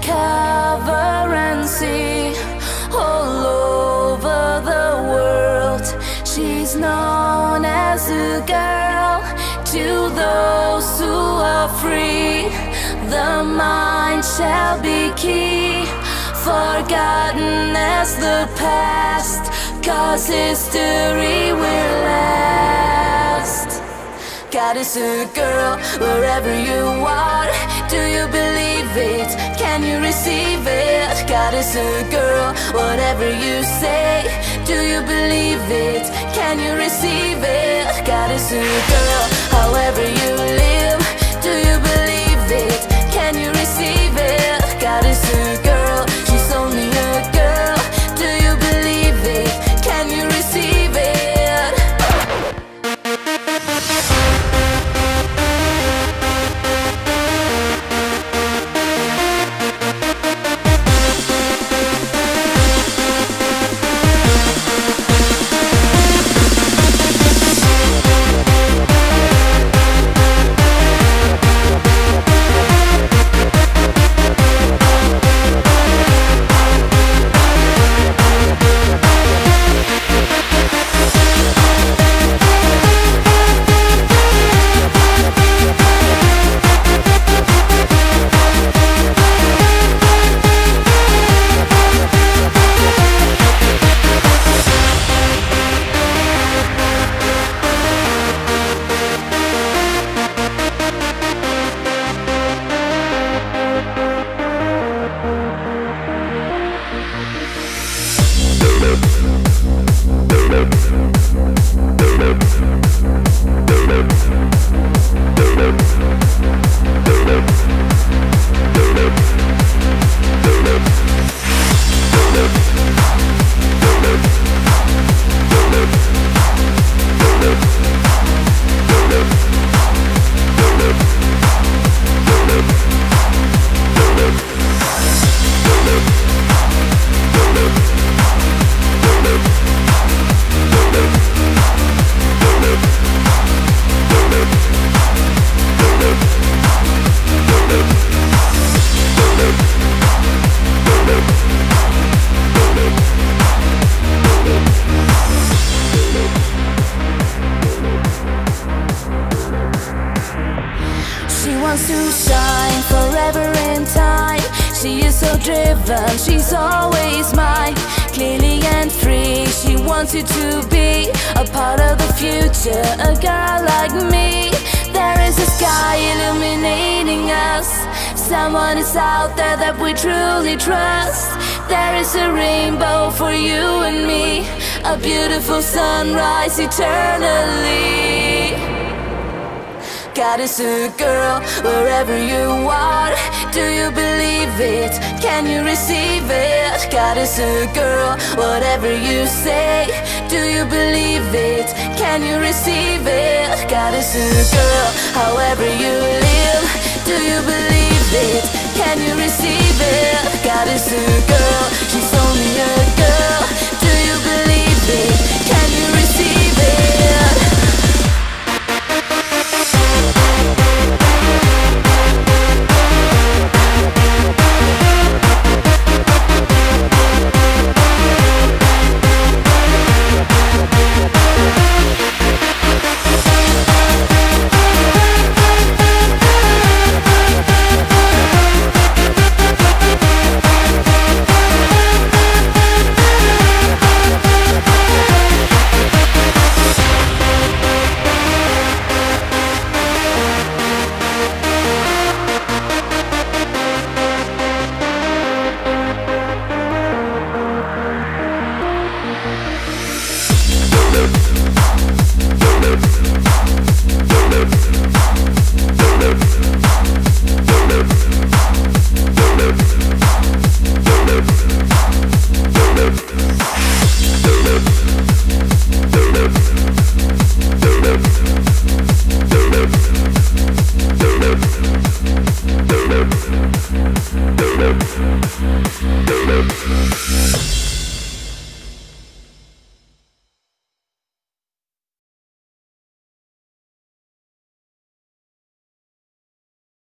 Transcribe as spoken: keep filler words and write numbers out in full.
discover and see all over the world. She's known as a girl to those who are free. The mind shall be key, forgotten as the past, 'cause history will last. God is a girl wherever you are. Do you believe it? Can you receive it? God is a girl, whatever you say. Do you believe it? Can you receive it? God is a girl, however you live. Do you believe it? Can you receive it? God is a girl, she's only a girl. Do you believe it? Can you receive it? To shine forever in time. She is so driven, she's always mine. Clearly and free, she wants you to be a part of the future, a girl like me. There is a sky illuminating us. Someone is out there that we truly trust. There is a rainbow for you and me, a beautiful sunrise eternally. God is a girl wherever you are. Do you believe it? Can you receive it? God is a girl, whatever you say. Do you believe it? Can you receive it? God is a girl, however you live. Do you believe it? Can you receive it? God is a girl, she's only a girl. Do you believe it? Can you receive it? Don't